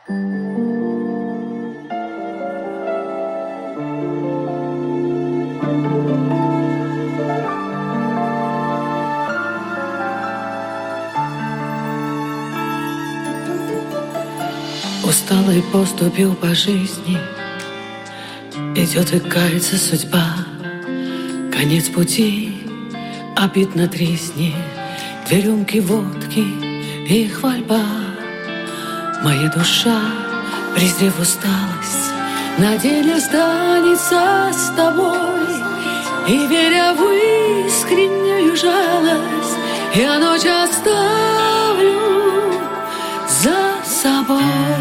Усталый поступил по жизни, идет и кается судьба. Конец пути, обид на тресни, две рюмки водки и хвальба. Моя душа, презрев усталость, на деле останется с тобой. И веря в искреннюю жалость, я ночь оставлю за собой.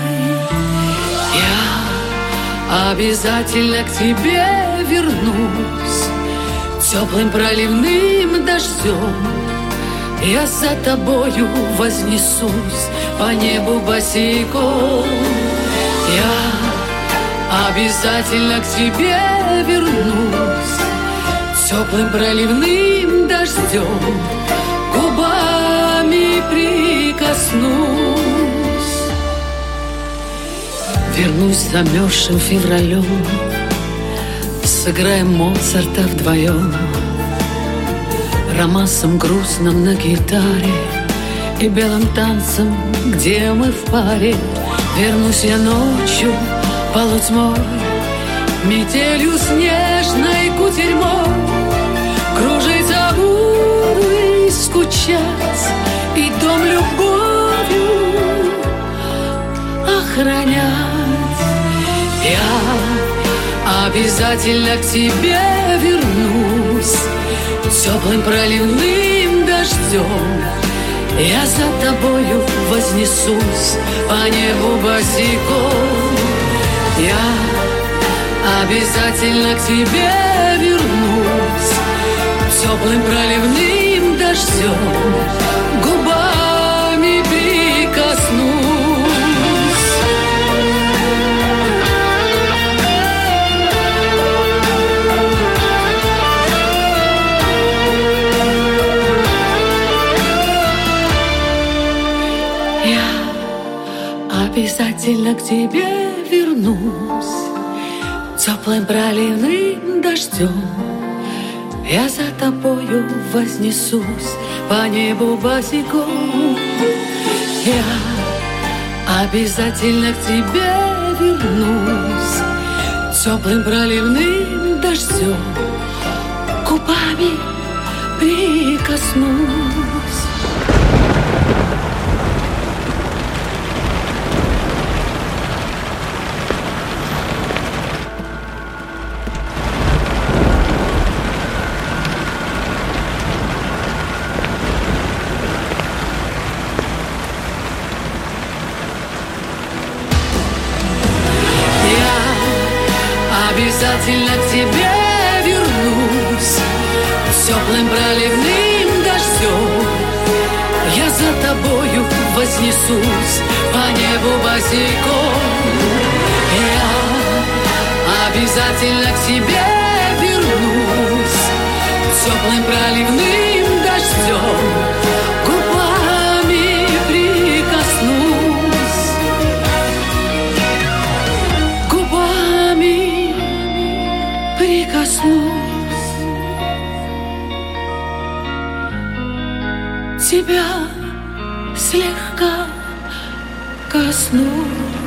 Я обязательно к тебе вернусь теплым проливным дождем. Я за тобою вознесусь по небу босиком. Я обязательно к тебе вернусь теплым проливным дождем, губами прикоснусь. Вернусь замерзшим февралем, сыграем Моцарта вдвоем, романсом грустным на гитаре и белым танцем, где мы в паре. Вернусь я ночью полутьмой, метелью снежной кутерьмой. Кружиться буду и скучать, и дом любовью охранять. Я обязательно к тебе вернусь теплым проливным дождем. Я за тобою вознесусь по небу босиком. Я обязательно к тебе вернусь теплым проливным дождем, губами прикоснусь. Обязательно к тебе вернусь теплым проливным дождем. Я за тобою вознесусь по небу босиком. Я обязательно к тебе вернусь теплым проливным дождем, губами прикоснусь. Обязательно к тебе вернусь теплым проливным дождем. Я за тобою вознесусь по небу босиком. Я обязательно к тебе вернусь теплым проливным дождем, губами прикоснусь. Губами прикоснусь, тебя слегка коснусь.